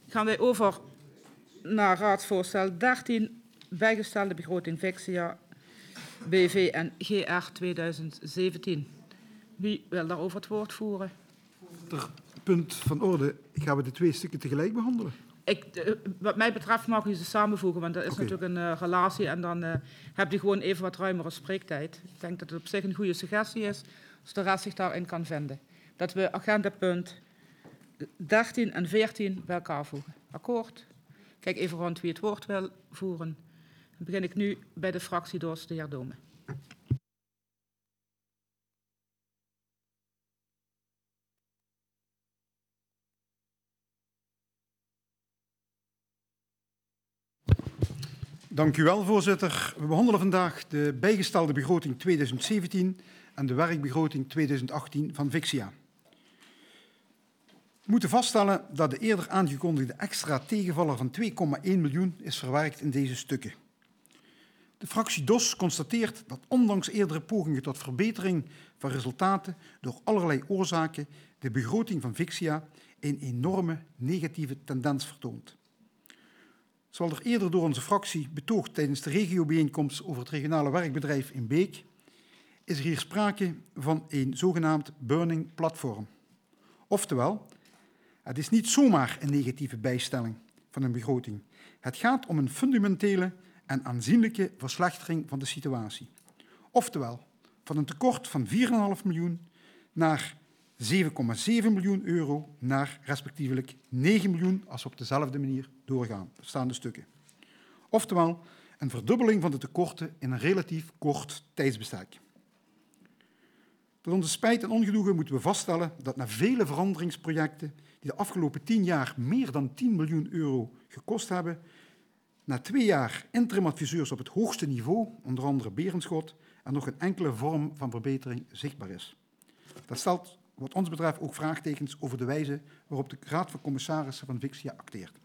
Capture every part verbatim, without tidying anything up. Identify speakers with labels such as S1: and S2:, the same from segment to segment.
S1: Gaan wij over naar raadsvoorstel dertien, bijgestelde begroting Vexia, B V en G R tweeduizend zeventien. Wie wil daarover het woord voeren?
S2: Ter punt van orde, gaan we de twee stukken tegelijk behandelen?
S1: Ik, wat mij betreft mag u ze samenvoegen, want dat is okay. natuurlijk een uh, relatie en dan uh, heb je gewoon even wat ruimere spreektijd. Ik denk dat het op zich een goede suggestie is, als de rest zich daarin kan vinden. Dat we agendapunt dertien en veertien bij elkaar voegen. Akkoord? Kijk even rond wie het woord wil voeren. Dan begin ik nu bij de fractie door de heer Dome.
S2: Dank u wel, voorzitter. We behandelen vandaag de bijgestelde begroting tweeduizend zeventien en de werkbegroting tweeduizend achttien van Vexia. We moeten vaststellen dat de eerder aangekondigde extra tegenvaller van twee komma één miljoen is verwerkt in deze stukken. De fractie D O S constateert dat ondanks eerdere pogingen tot verbetering van resultaten door allerlei oorzaken de begroting van Vexia een enorme negatieve tendens vertoont. Zoals er eerder door onze fractie betoogd tijdens de regiobijeenkomst over het regionale werkbedrijf in Beek, is er hier sprake van een zogenaamd burning platform. Oftewel, het is niet zomaar een negatieve bijstelling van een begroting. Het gaat om een fundamentele en aanzienlijke verslechtering van de situatie. Oftewel, van een tekort van vier komma vijf miljoen naar zeven komma zeven miljoen euro naar respectievelijk negen miljoen als we op dezelfde manier doorgaan. Er staan de stukken. Oftewel, een verdubbeling van de tekorten in een relatief kort tijdsbestek. Tot onze spijt en ongenoegen moeten we vaststellen dat na vele veranderingsprojecten die de afgelopen tien jaar meer dan tien miljoen euro gekost hebben, na twee jaar interimadviseurs op het hoogste niveau, onder andere Berenschot, er nog een enkele vorm van verbetering zichtbaar is. Dat stelt wat ons betreft ook vraagtekens over de wijze waarop de Raad van Commissarissen van Vexia acteert.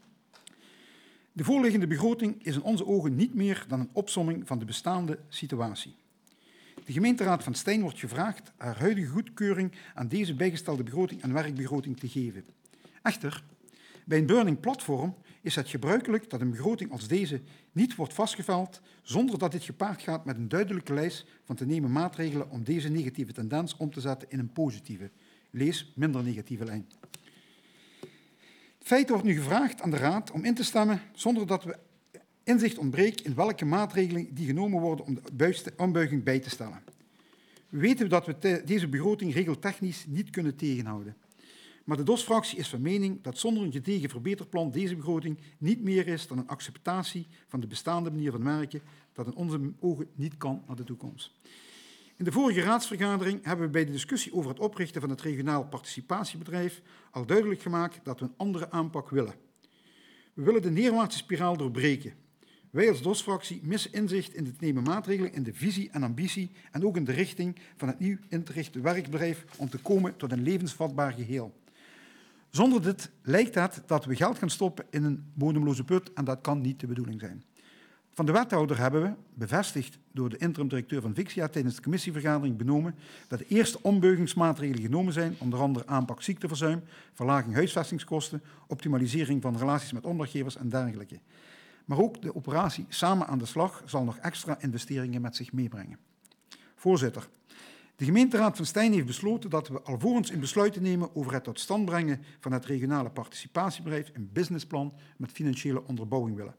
S2: De voorliggende begroting is in onze ogen niet meer dan een opsomming van de bestaande situatie. De gemeenteraad van Stijn wordt gevraagd haar huidige goedkeuring aan deze bijgestelde begroting en werkbegroting te geven. Echter, bij een burning platform is het gebruikelijk dat een begroting als deze niet wordt vastgeveld zonder dat dit gepaard gaat met een duidelijke lijst van te nemen maatregelen om deze negatieve tendens om te zetten in een positieve, lees minder negatieve lijn. Het feit wordt nu gevraagd aan de Raad om in te stemmen zonder dat we inzicht ontbreekt in welke maatregelen die genomen worden om de ombuiging bij te stellen. We weten dat we deze begroting regeltechnisch niet kunnen tegenhouden. Maar de D O S-fractie is van mening dat zonder een gedegen verbeterplan deze begroting niet meer is dan een acceptatie van de bestaande manier van werken dat in onze ogen niet kan naar de toekomst. In de vorige raadsvergadering hebben we bij de discussie over het oprichten van het regionaal participatiebedrijf al duidelijk gemaakt dat we een andere aanpak willen. We willen de neerwaartse spiraal doorbreken. Wij als D O S-fractie missen inzicht in het nemen maatregelen in de visie en ambitie en ook in de richting van het nieuw in te richten werkbedrijf om te komen tot een levensvatbaar geheel. Zonder dit lijkt het dat we geld gaan stoppen in een bodemloze put en dat kan niet de bedoeling zijn. Van de wethouder hebben we, bevestigd door de interim-directeur van Vexia tijdens de commissievergadering, benomen dat de eerste ombuigingsmaatregelen genomen zijn, onder andere aanpak ziekteverzuim, verlaging huisvestingskosten, optimalisering van relaties met opdrachtgevers en dergelijke. Maar ook de operatie Samen aan de slag zal nog extra investeringen met zich meebrengen. Voorzitter, de gemeenteraad van Stijn heeft besloten dat we alvorens een besluit te nemen over het tot stand brengen van het regionale participatiebedrijf een businessplan met financiële onderbouwing willen.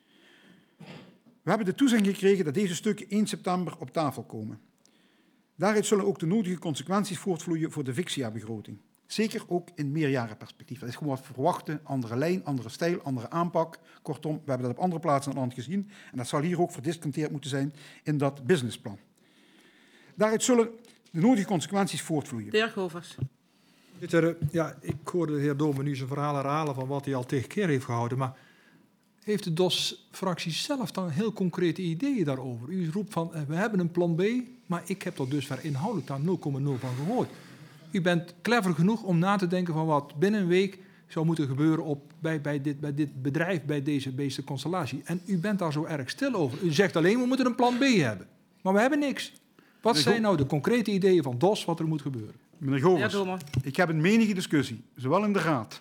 S2: We hebben de toezegging gekregen dat deze stukken één september op tafel komen. Daaruit zullen ook de nodige consequenties voortvloeien voor de Vexia-begroting. Zeker ook in meerjarenperspectief. Dat is gewoon wat verwachten, andere lijn, andere stijl, andere aanpak. Kortom, we hebben dat op andere plaatsen in het land gezien. En dat zal hier ook verdisconteerd moeten zijn in dat businessplan. Daaruit zullen de nodige consequenties voortvloeien.
S1: De heer Govers.
S3: Ja, ik hoorde de heer Dome nu zijn verhaal herhalen van wat hij al tegen keer heeft gehouden. Maar heeft de D O S-fractie zelf dan heel concrete ideeën daarover? U roept van, we hebben een plan B, maar ik heb tot dusver inhoudelijk daar nul komma nul van gehoord. U bent clever genoeg om na te denken van wat binnen een week zou moeten gebeuren op, bij, bij, dit, bij dit bedrijf, bij deze, deze constellatie. En u bent daar zo erg stil over. U zegt alleen, we moeten een plan B hebben. Maar we hebben niks. Wat zijn nou de concrete ideeën van D O S wat er moet gebeuren?
S2: Meneer Govers, ik heb een menige discussie, zowel in de Raad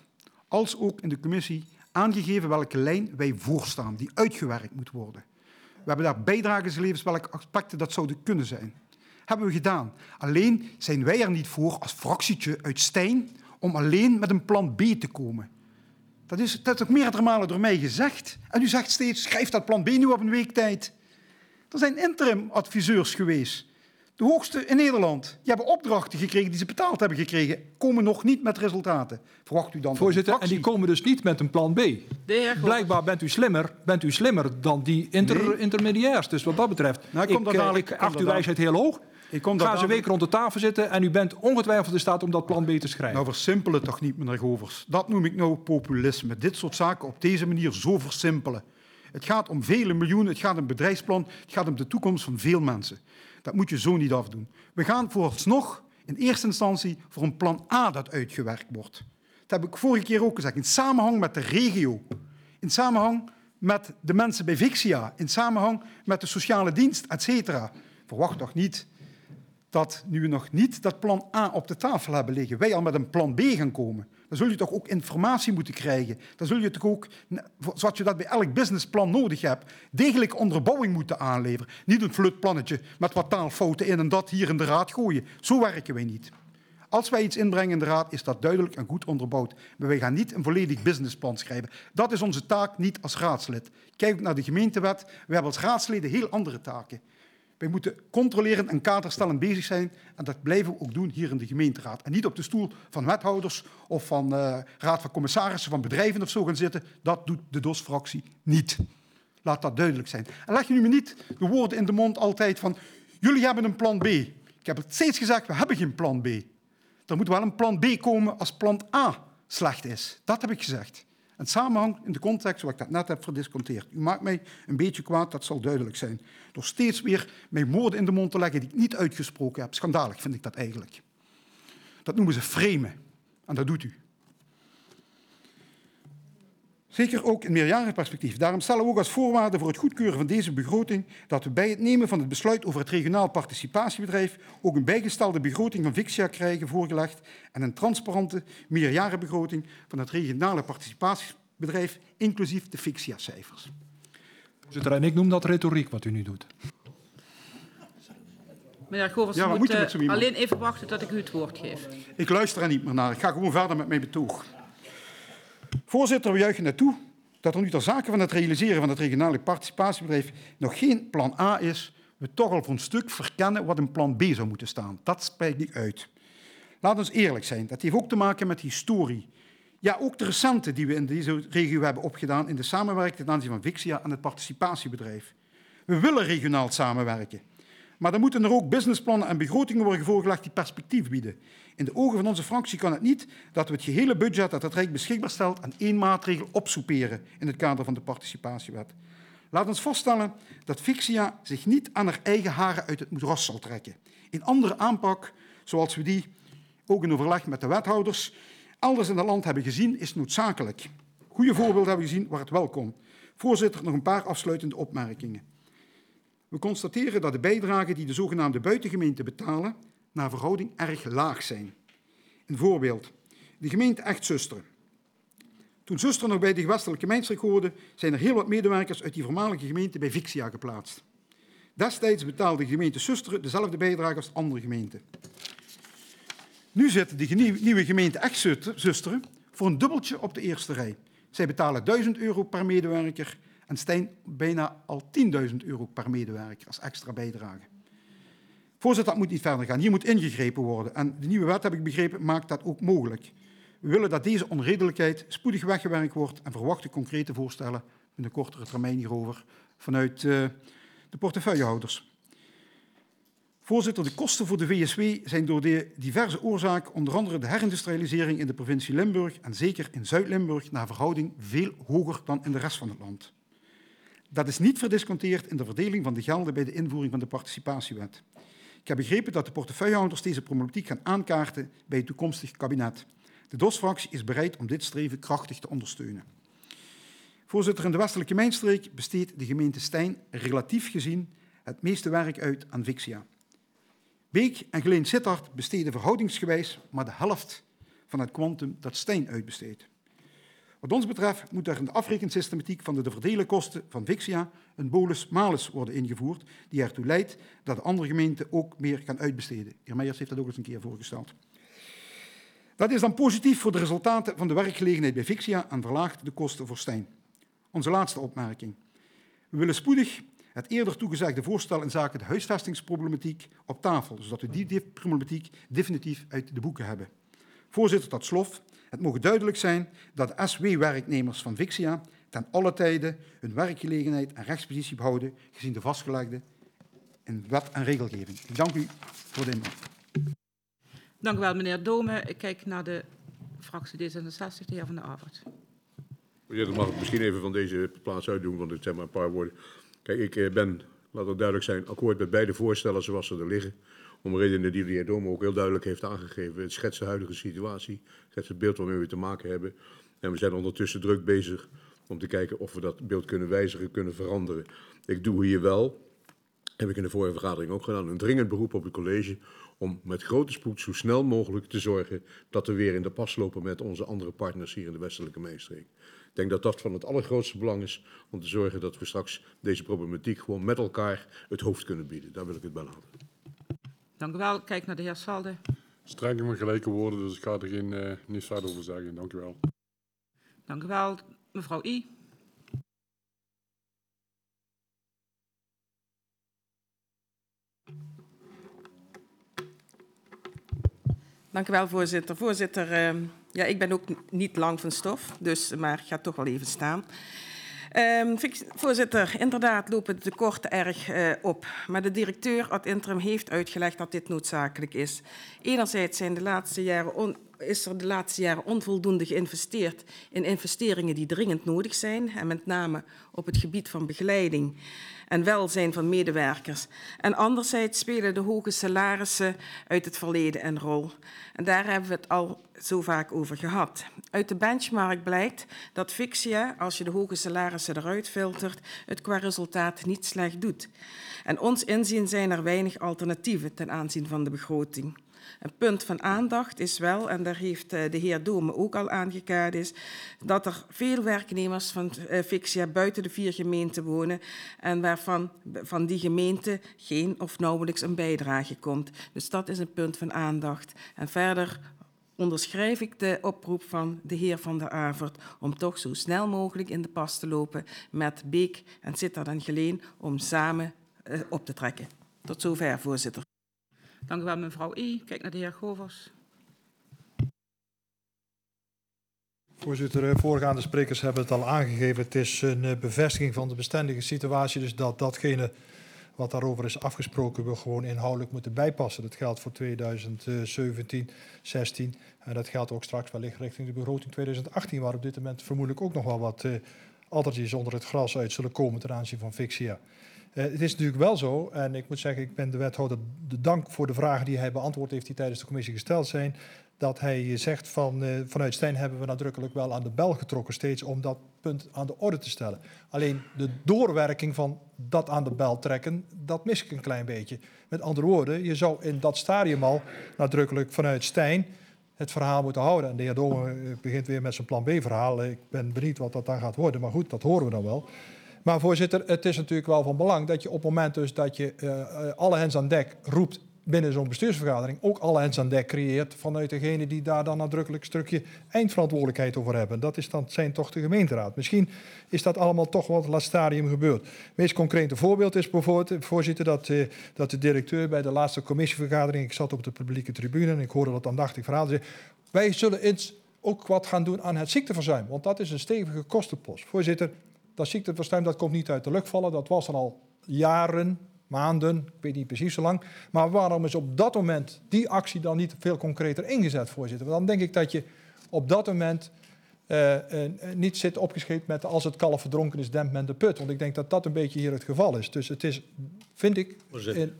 S2: als ook in de commissie aangegeven welke lijn wij voorstaan, die uitgewerkt moet worden. We hebben daar bijdrageslevens, welke aspecten dat zouden kunnen zijn. Hebben we gedaan. Alleen zijn wij er niet voor als fractietje uit Stijn om alleen met een plan B te komen. Dat is, dat is ook meerdere malen door mij gezegd. En u zegt steeds, schrijf dat plan B nu op een week tijd. Er zijn interim-adviseurs geweest. De hoogste in Nederland. Die hebben opdrachten gekregen die ze betaald hebben gekregen. Komen nog niet met resultaten. Verwacht u dan...
S3: Voorzitter, en die komen dus niet met een plan B. Blijkbaar bent u slimmer, bent u slimmer dan die inter, nee. intermediairs. Dus wat dat betreft,
S2: nou, ik, ik, dadelijk,
S3: ik acht uw wijsheid heel hoog.
S2: Ik kom
S3: Ga eens een week rond de tafel zitten en u bent ongetwijfeld in staat om dat plan B te schrijven.
S2: Nou, versimpel het toch niet, meneer Govers. Dat noem ik nou populisme. Dit soort zaken op deze manier zo versimpelen. Het gaat om vele miljoenen, het gaat om een bedrijfsplan, het gaat om de toekomst van veel mensen. Dat moet je zo niet afdoen. We gaan vooralsnog in eerste instantie voor een plan A dat uitgewerkt wordt. Dat heb ik vorige keer ook gezegd. In samenhang met de regio. In samenhang met de mensen bij Vixia. In samenhang met de sociale dienst, et cetera. Verwacht toch niet dat nu we nog niet dat plan A op de tafel hebben liggen, wij al met een plan B gaan komen. Dan zul je toch ook informatie moeten krijgen. Dan zul je toch ook, zoals je dat bij elk businessplan nodig hebt, degelijke onderbouwing moeten aanleveren. Niet een flutplannetje met wat taalfouten in en dat hier in de raad gooien. Zo werken wij niet. Als wij iets inbrengen in de raad, is dat duidelijk en goed onderbouwd. Maar wij gaan niet een volledig businessplan schrijven. Dat is onze taak niet als raadslid. Kijk naar de gemeentewet. We hebben als raadsleden heel andere taken. Wij moeten controlerend en kaderstellend bezig zijn en dat blijven we ook doen hier in de gemeenteraad. En niet op de stoel van wethouders of van uh, raad van commissarissen van bedrijven of zo gaan zitten. Dat doet de D O S-fractie niet. Laat dat duidelijk zijn. En leg je nu me niet de woorden in de mond altijd van jullie hebben een plan B. Ik heb het steeds gezegd, we hebben geen plan B. Er moet wel een plan B komen als plan A slecht is. Dat heb ik gezegd. En samenhang in de context zoals ik dat net heb verdisconteerd. U maakt mij een beetje kwaad, dat zal duidelijk zijn. Door steeds weer mij woorden in de mond te leggen die ik niet uitgesproken heb. Schandalig vind ik dat eigenlijk. Dat noemen ze framen. En dat doet u. Zeker ook in meerjarenperspectief. Daarom stellen we ook als voorwaarde voor het goedkeuren van deze begroting dat we bij het nemen van het besluit over het regionaal participatiebedrijf ook een bijgestelde begroting van Vixia krijgen voorgelegd en een transparante meerjarenbegroting van het regionale participatiebedrijf, inclusief de Vixia-cijfers.
S3: Voorzitter, en ik noem dat retoriek wat u nu doet.
S1: Meneer Govers, ja, u moet, moet uh, alleen even wachten tot ik u het woord geef.
S2: Ik luister er niet meer naar. Ik ga gewoon verder met mijn betoog. Voorzitter, we juichen naartoe dat er nu ter zake van het realiseren van het regionale participatiebedrijf nog geen plan A is, we toch al voor een stuk verkennen wat een plan B zou moeten staan. Dat spreekt niet uit. Laat ons eerlijk zijn, dat heeft ook te maken met historie. Ja, ook de recente die we in deze regio hebben opgedaan in de samenwerking ten aanzien van Vixia en het participatiebedrijf. We willen regionaal samenwerken. Maar dan moeten er ook businessplannen en begrotingen worden voorgelegd die perspectief bieden. In de ogen van onze fractie kan het niet dat we het gehele budget dat het Rijk beschikbaar stelt aan één maatregel opsoeperen in het kader van de participatiewet. Laat ons vaststellen dat Vixia zich niet aan haar eigen haren uit het moeras zal trekken. Een andere aanpak, zoals we die ook in overleg met de wethouders elders in het land hebben gezien, is noodzakelijk. Goede voorbeelden hebben we gezien waar het wel kon. Voorzitter, nog een paar afsluitende opmerkingen. We constateren dat de bijdragen die de zogenaamde buitengemeenten betalen naar verhouding erg laag zijn. Een voorbeeld. De gemeente Echt Zusteren. Toen Zusteren nog bij de gewestelijke mijnstreek hoorde, zijn er heel wat medewerkers uit die voormalige gemeente bij Vixia geplaatst. Destijds betaalde de gemeente Zusteren dezelfde bijdrage als andere gemeenten. Nu zit de nieuwe gemeente Echt Zusteren voor een dubbeltje op de eerste rij. Zij betalen duizend euro per medewerker en Stijn bijna al tienduizend euro per medewerker als extra bijdrage. Voorzitter, dat moet niet verder gaan. Hier moet ingegrepen worden. En de nieuwe wet, heb ik begrepen, maakt dat ook mogelijk. We willen dat deze onredelijkheid spoedig weggewerkt wordt en verwachten concrete voorstellen in de kortere termijn hierover vanuit uh, de portefeuillehouders. Voorzitter, de kosten voor de V S W zijn door de diverse oorzaken, onder andere de herindustrialisering in de provincie Limburg en zeker in Zuid-Limburg, naar verhouding veel hoger dan in de rest van het land. Dat is niet verdisconteerd in de verdeling van de gelden bij de invoering van de participatiewet. Ik heb begrepen dat de portefeuillehouders deze problematiek gaan aankaarten bij het toekomstig kabinet. De D O S-fractie is bereid om dit streven krachtig te ondersteunen. Voorzitter, in de westelijke mijnstreek besteedt de gemeente Stijn relatief gezien het meeste werk uit aan Vixia. Beek en Geleen-Sittard besteden verhoudingsgewijs maar de helft van het kwantum dat Stijn uitbesteedt. Wat ons betreft moet er in de afrekensystematiek van de te verdelen kosten van Vixia een bolus-malus worden ingevoerd die ertoe leidt dat de andere gemeenten ook meer gaan uitbesteden. De heer Meijers heeft dat ook eens een keer voorgesteld. Dat is dan positief voor de resultaten van de werkgelegenheid bij Vixia en verlaagt de kosten voor Stijn. Onze laatste opmerking. We willen spoedig het eerder toegezegde voorstel in zaken de huisvestingsproblematiek op tafel, zodat we die problematiek definitief uit de boeken hebben. Voorzitter, tot slot. Het mogen duidelijk zijn dat de S W-werknemers van Vixia ten alle tijde hun werkgelegenheid en rechtspositie behouden, gezien de vastgelegde in wet en regelgeving. Ik dank u voor de inbreng.
S1: Dank u wel, meneer Dome. Ik kijk naar de fractie D zesenzestig, de heer Van der Avert.
S4: Ja, dat mag ik misschien even van deze plaats uitdoen, want het zijn maar een paar woorden. Kijk, ik ben, laat het duidelijk zijn, akkoord met beide voorstellen zoals ze er liggen. Om redenen die de heer Dome ook heel duidelijk heeft aangegeven. Het schetst de huidige situatie, het schetst het beeld waarmee we te maken hebben. En we zijn ondertussen druk bezig om te kijken of we dat beeld kunnen wijzigen, kunnen veranderen. Ik doe hier wel, heb ik in de vorige vergadering ook gedaan, een dringend beroep op het college om met grote spoed zo snel mogelijk te zorgen dat we weer in de pas lopen met onze andere partners hier in de westelijke Mijnstreek. Ik denk dat dat van het allergrootste belang is om te zorgen dat we straks deze problematiek gewoon met elkaar het hoofd kunnen bieden. Daar wil ik het bij laten.
S1: Dank u wel. Kijk naar de heer Salde.
S5: Streng met gelijke woorden, dus ik ga er geen, uh, niets verder over zeggen. Dank u wel.
S1: Dank u wel. Mevrouw I.
S6: Dank u wel, voorzitter. Voorzitter, uh, ja, ik ben ook niet lang van stof, dus, maar ik ga toch wel even staan. Um, voorzitter, inderdaad lopen de tekorten erg uh, op. Maar de directeur ad interim heeft uitgelegd dat dit noodzakelijk is. Enerzijds zijn de laatste jaren on, is er de laatste jaren onvoldoende geïnvesteerd in investeringen die dringend nodig zijn. En met name op het gebied van begeleiding en welzijn van medewerkers. En anderzijds spelen de hoge salarissen uit het verleden een rol. En daar hebben we het al zo vaak over gehad. Uit de benchmark blijkt dat Vixia, als je de hoge salarissen eruit filtert, het qua resultaat niet slecht doet. En ons inzien zijn er weinig alternatieven ten aanzien van de begroting. Een punt van aandacht is wel, en daar heeft de heer Dome ook al aangekaart, is dat er veel werknemers van Vixia buiten de vier gemeenten wonen en waarvan van die gemeenten geen of nauwelijks een bijdrage komt. Dus dat is een punt van aandacht. En verder onderschrijf ik de oproep van de heer Van der Avert om toch zo snel mogelijk in de pas te lopen met Beek en Sittard en Geleen om samen uh, op te trekken. Tot zover, voorzitter.
S1: Dank u wel, mevrouw I. Kijk naar de heer Govers.
S3: Voorzitter, voorgaande sprekers hebben het al aangegeven. Het is een bevestiging van de bestendige situatie, dus dat datgene wat daarover is afgesproken we gewoon inhoudelijk moeten bijpassen. Dat geldt voor tweeduizend zeventien, zestien en dat geldt ook straks wellicht richting de begroting tweeduizend achttien, waar op dit moment vermoedelijk ook nog wel wat uh, addertjes onder het gras uit zullen komen ten aanzien van Vixia. Uh, het is natuurlijk wel zo, en ik moet zeggen, ik ben de wethouder de dank voor de vragen die hij beantwoord heeft die tijdens de commissie gesteld zijn, dat hij zegt van uh, vanuit Stijn hebben we nadrukkelijk wel aan de bel getrokken steeds om dat punt aan de orde te stellen. Alleen de doorwerking van dat aan de bel trekken, dat mis ik een klein beetje. Met andere woorden, je zou in dat stadium al nadrukkelijk vanuit Stijn het verhaal moeten houden. En de heer Dome begint weer met zijn plan B-verhaal. Ik ben benieuwd wat dat dan gaat worden, maar goed, dat horen we dan wel. Maar voorzitter, het is natuurlijk wel van belang dat je op het moment dus dat je uh, alle hens aan dek roept binnen zo'n bestuursvergadering, ook alle hens aan dek creëert vanuit degene die daar dan nadrukkelijk een stukje eindverantwoordelijkheid over hebben. Dat is dan, zijn toch de gemeenteraad. Misschien is dat allemaal toch wat laat stadium gebeurd. Het meest concrete voorbeeld is bijvoorbeeld, voorzitter, dat, uh, dat de directeur bij de laatste commissievergadering, ik zat op de publieke tribune en ik hoorde dat aandachtig verhaal, zei, wij zullen eens ook wat gaan doen aan het ziekteverzuim, want dat is een stevige kostenpost. Voorzitter, dat ziekteverzuim dat komt niet uit de lucht vallen, dat was er al jaren, maanden, ik weet niet precies zo lang. Maar waarom is op dat moment die actie dan niet veel concreter ingezet, voorzitter? Want dan denk ik dat je op dat moment uh, uh, niet zit opgeschreven met als het kalf verdronken is, dempt men de put. Want ik denk dat dat een beetje hier het geval is. Dus het is, vind ik... In...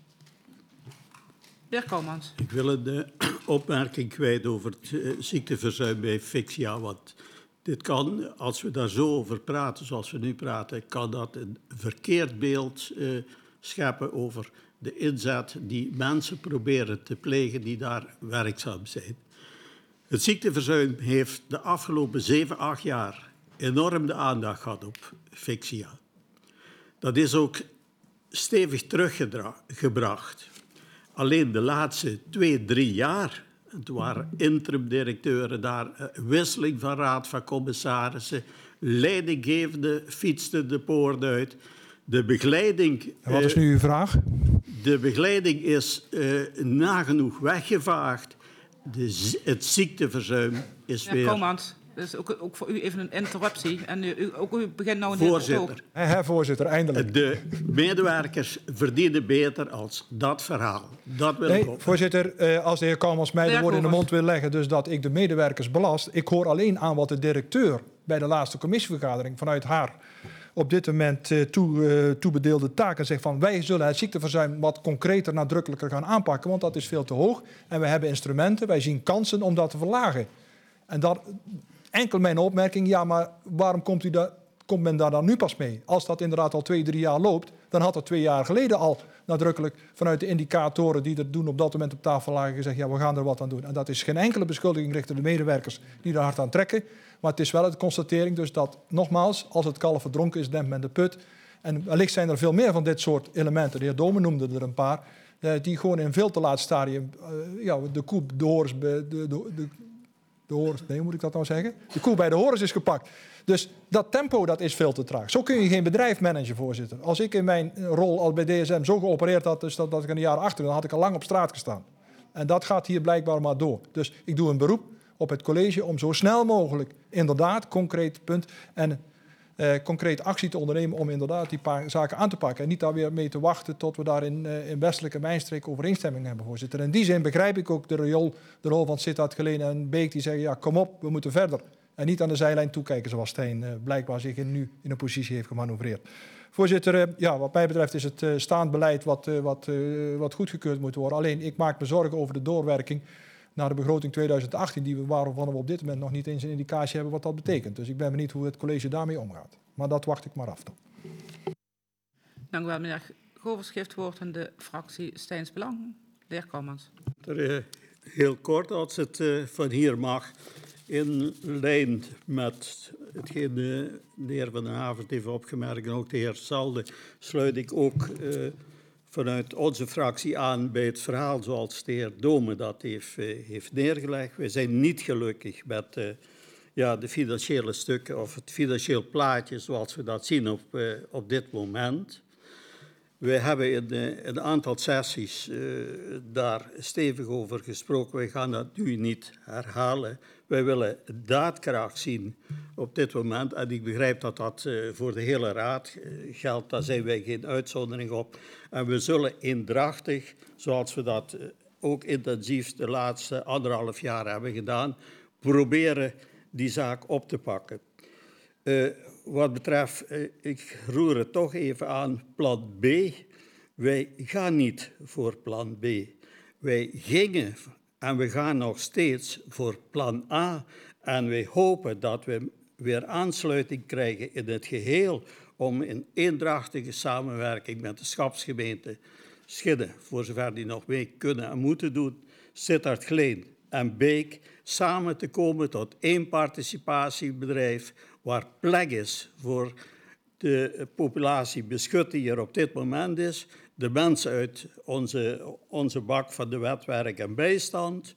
S1: Heer Koolmans.
S7: Ik wil de opmerking kwijt over het uh, ziekteverzuim bij Vixia. Want dit kan, als we daar zo over praten zoals we nu praten, kan dat een verkeerd beeld uh, scheppen over de inzet die mensen proberen te plegen die daar werkzaam zijn. Het ziekteverzuim heeft de afgelopen zeven, acht jaar enorm de aandacht gehad op Fixia. Dat is ook stevig teruggebracht. Alleen de laatste twee, drie jaar, het waren interim-directeuren daar, wisseling van raad van commissarissen, leidinggevende fietsten de poort uit. De begeleiding...
S3: En wat is nu uw vraag?
S7: De begeleiding is uh, nagenoeg weggevaagd. De, het ziekteverzuim is
S1: Ja,
S7: weer...
S1: Komans, dus ook, ook voor u even een interruptie. En u, u, ook u begint nou een heel
S7: Voorzitter,
S3: Hè, hè, voorzitter, eindelijk.
S7: de medewerkers verdienen beter als dat verhaal. Dat wil
S3: Nee,
S7: ik op.
S3: voorzitter, eh, als de heer Kalmans mij de
S1: Ja,
S3: woorden in de
S1: Kalmans.
S3: mond wil leggen, dus dat ik de medewerkers belast. Ik hoor alleen aan wat de directeur bij de laatste commissievergadering vanuit haar op dit moment eh, toe, eh, toebedeelde taken zegt van wij zullen het ziekteverzuim wat concreter, nadrukkelijker gaan aanpakken, want dat is veel te hoog. En we hebben instrumenten, wij zien kansen om dat te verlagen. En dat, enkel mijn opmerking, ja, maar waarom komt, u da, komt men daar dan nu pas mee? Als dat inderdaad al twee, drie jaar loopt, dan had het twee jaar geleden al nadrukkelijk vanuit de indicatoren die er doen op dat moment op tafel lagen gezegd, ja, we gaan er wat aan doen. En dat is geen enkele beschuldiging richting de medewerkers die er hard aan trekken. Maar het is wel een constatering dus dat, nogmaals, als het kalf verdronken is, dempt men de put. En wellicht zijn er veel meer van dit soort elementen. De heer Dome noemde er een paar, eh, die gewoon in veel te laat stadium uh, ja, de koe, de horens, de, de, de, de horens, nee, hoe moet ik dat nou zeggen? De koe bij de horens is gepakt. Dus dat tempo, dat is veel te traag. Zo kun je geen bedrijf managen, voorzitter. Als ik in mijn rol al bij D S M zo geopereerd had, dus dat, dat ik in de jaren achter, dan had ik al lang op straat gestaan. En dat gaat hier blijkbaar maar door. Dus ik doe een beroep op het college om zo snel mogelijk inderdaad concreet punt en eh, concreet actie te ondernemen om inderdaad die paar zaken aan te pakken. En niet daar weer mee te wachten tot we daar in, uh, in westelijke mijnstreek overeenstemming hebben, voorzitter. In die zin begrijp ik ook de rol, de rol van Sittard, Geleen en Beek die zeggen, ja, kom op, we moeten verder. En niet aan de zijlijn toekijken zoals Stijn uh, blijkbaar zich in, nu in een positie heeft gemanoeuvreerd. Voorzitter, uh, ja, wat mij betreft is het uh, staand beleid wat, uh, wat, uh, wat goedgekeurd moet worden. Alleen ik maak me zorgen over de doorwerking naar de begroting tweeduizend achttien, die we, waarvan we op dit moment nog niet eens een indicatie hebben wat dat betekent. Dus ik ben benieuwd hoe het college daarmee omgaat. Maar dat wacht ik maar af. Dan.
S1: Dank u wel, meneer Govers. Geeft woord aan de fractie Steins Belang. De heer Kalmans.
S7: Er, uh, heel kort, als het uh, van hier mag, in lijn met hetgeen de, de heer Van den Havert heeft opgemerkt en ook de heer Salde, sluit ik ook uh, vanuit onze fractie aan bij het verhaal zoals de heer Dome dat heeft, uh, heeft neergelegd. Wij zijn niet gelukkig met uh, ja, de financiële stukken of het financieel plaatje zoals we dat zien op, uh, op dit moment. Wij hebben in uh, een aantal sessies uh, daar stevig over gesproken. Wij gaan dat nu niet herhalen. Wij willen daadkracht zien op dit moment. En ik begrijp dat dat uh, voor de hele raad uh, geldt. Daar zijn wij geen uitzondering op. En we zullen eendrachtig, zoals we dat uh, ook intensief de laatste anderhalf jaar hebben gedaan, proberen die zaak op te pakken. Uh, wat betreft, uh, ik roer het toch even aan, plan B. Wij gaan niet voor plan B. Wij gingen en we gaan nog steeds voor plan A. En wij hopen dat we weer aansluiting krijgen in het geheel om in eendrachtige samenwerking met de schapsgemeente Schidde, voor zover die nog mee kunnen en moeten doen, Sittard, Geleen en Beek, samen te komen tot één participatiebedrijf waar plek is voor de populatie beschut die er op dit moment is, de mensen uit onze, onze bak van de wet, werk en bijstand.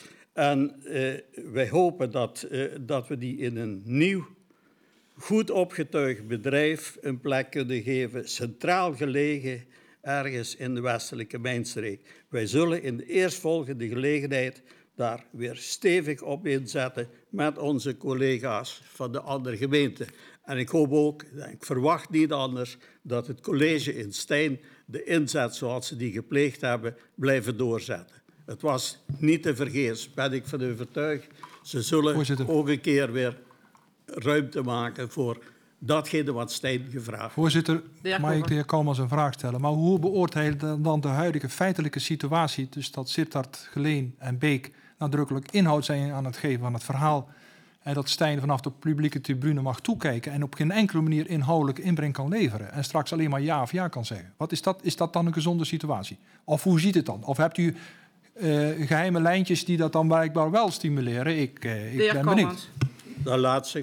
S7: En uh, wij hopen dat, uh, dat we die in een nieuw, goed opgetuigd bedrijf een plek kunnen geven, centraal gelegen, ergens in de westelijke mijnstreek. Wij zullen in de eerstvolgende gelegenheid daar weer stevig op inzetten met onze collega's van de andere gemeenten. En ik hoop ook, ik verwacht niet anders, dat het college in Stijn de inzet zoals ze die gepleegd hebben, blijven doorzetten. Het was niet te vergeefs, ben ik van overtuigd. Ze zullen Voorzitter. ook een keer weer ruimte maken voor datgene wat Stijn gevraagd.
S3: Voorzitter, mag ik de heer Kalmans een vraag stellen? Maar hoe beoordeelt dan de huidige feitelijke situatie, dus dat Sittard, Geleen en Beek nadrukkelijk inhoud zijn aan het geven van het verhaal en dat Stijn vanaf de publieke tribune mag toekijken en op geen enkele manier inhoudelijk inbreng kan leveren en straks alleen maar ja of ja kan zeggen? Wat is dat? Is dat dan een gezonde situatie? Of hoe ziet het dan? Of hebt u uh, geheime lijntjes die dat dan blijkbaar wel stimuleren. Ik, uh, ik
S1: De heer
S3: ben benieuwd.
S1: Kommans.
S7: Dat laatste